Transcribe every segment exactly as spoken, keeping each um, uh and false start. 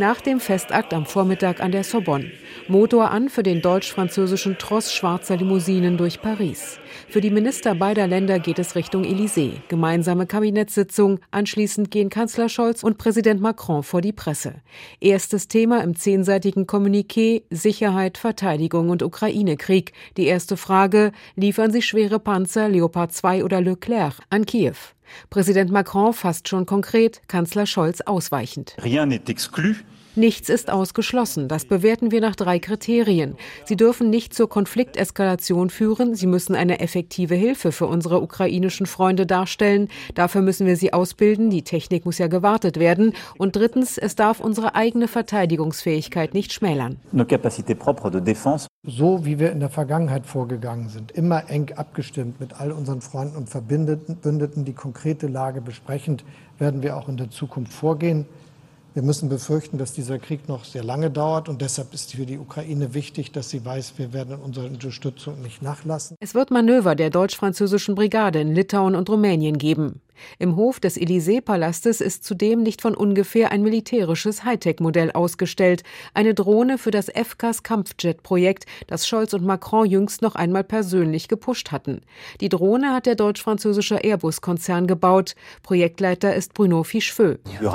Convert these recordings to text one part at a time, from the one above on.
Nach dem Festakt am Vormittag an der Sorbonne. Motor an für den deutsch-französischen Tross schwarzer Limousinen durch Paris. Für die Minister beider Länder geht es Richtung Élysée. Gemeinsame Kabinettssitzung. Anschließend gehen Kanzler Scholz und Präsident Macron vor die Presse. Erstes Thema im zehnseitigen Kommuniqué: Sicherheit, Verteidigung und Ukraine-Krieg. Die erste Frage: Liefern Sie schwere Panzer, Leopard zwei oder Leclerc an Kiew? Präsident Macron fasst schon konkret, Kanzler Scholz ausweichend. Rien n'est exclu. Nichts ist ausgeschlossen. Das bewerten wir nach drei Kriterien. Sie dürfen nicht zur Konflikteskalation führen. Sie müssen eine effektive Hilfe für unsere ukrainischen Freunde darstellen. Dafür müssen wir sie ausbilden. Die Technik muss ja gewartet werden. Und drittens, es darf unsere eigene Verteidigungsfähigkeit nicht schmälern. Nos capacités propres de défense. So wie wir in der Vergangenheit vorgegangen sind, immer eng abgestimmt mit all unseren Freunden und Verbündeten, die konkrete Lage besprechend, werden wir auch in der Zukunft vorgehen. Wir müssen befürchten, dass dieser Krieg noch sehr lange dauert, und deshalb ist für die Ukraine wichtig, dass sie weiß, wir werden unsere Unterstützung nicht nachlassen. Es wird Manöver der deutsch-französischen Brigade in Litauen und Rumänien geben. Im Hof des Élysée-Palastes ist zudem nicht von ungefähr ein militärisches Hightech-Modell ausgestellt. Eine Drohne für das F C A S-Kampfjet-Projekt, das Scholz und Macron jüngst noch einmal persönlich gepusht hatten. Die Drohne hat der deutsch-französische Airbus-Konzern gebaut. Projektleiter ist Bruno Fichefeu.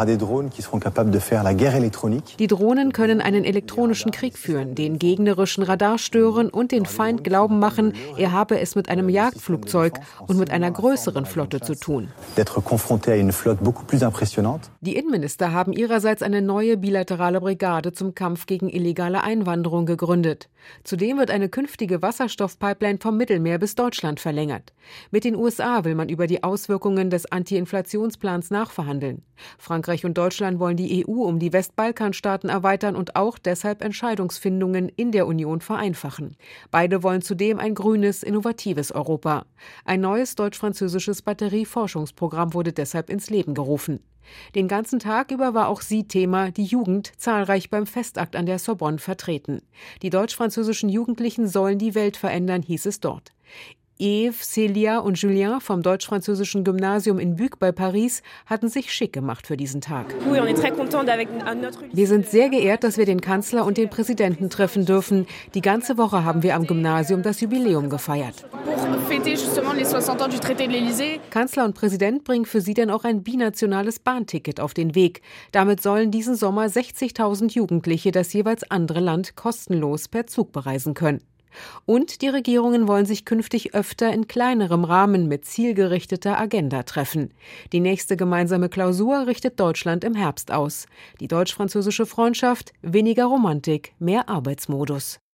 Die Drohnen können einen elektronischen Krieg führen, den gegnerischen Radar stören und den Feind glauben machen, er habe es mit einem Jagdflugzeug und mit einer größeren Flotte zu tun. d'être confronté à une flotte beaucoup plus impressionnante. Die Innenminister haben ihrerseits eine neue bilaterale Brigade zum Kampf gegen illegale Einwanderung gegründet. Zudem wird eine künftige Wasserstoffpipeline vom Mittelmeer bis Deutschland verlängert. Mit den U S A will man über die Auswirkungen des Anti-Inflationsplans nachverhandeln. Frankreich und Deutschland wollen die E U um die Westbalkanstaaten erweitern und auch deshalb Entscheidungsfindungen in der Union vereinfachen. Beide wollen zudem ein grünes, innovatives Europa. Ein neues deutsch-französisches Batterieforschungsprogramm wurde deshalb ins Leben gerufen. Den ganzen Tag über war auch sie Thema, die Jugend, zahlreich beim Festakt an der Sorbonne vertreten. Die deutsch-französischen Jugendlichen sollen die Welt verändern, hieß es dort. Yves, Célia und Julien vom deutsch-französischen Gymnasium in Buc bei Paris hatten sich schick gemacht für diesen Tag. Wir sind sehr geehrt, dass wir den Kanzler und den Präsidenten treffen dürfen. Die ganze Woche haben wir am Gymnasium das Jubiläum gefeiert. Kanzler und Präsident bringen für sie dann auch ein binationales Bahnticket auf den Weg. Damit sollen diesen Sommer sechzigtausend Jugendliche das jeweils andere Land kostenlos per Zug bereisen können. Und die Regierungen wollen sich künftig öfter in kleinerem Rahmen mit zielgerichteter Agenda treffen. Die nächste gemeinsame Klausur richtet Deutschland im Herbst aus. Die deutsch-französische Freundschaft: weniger Romantik, mehr Arbeitsmodus.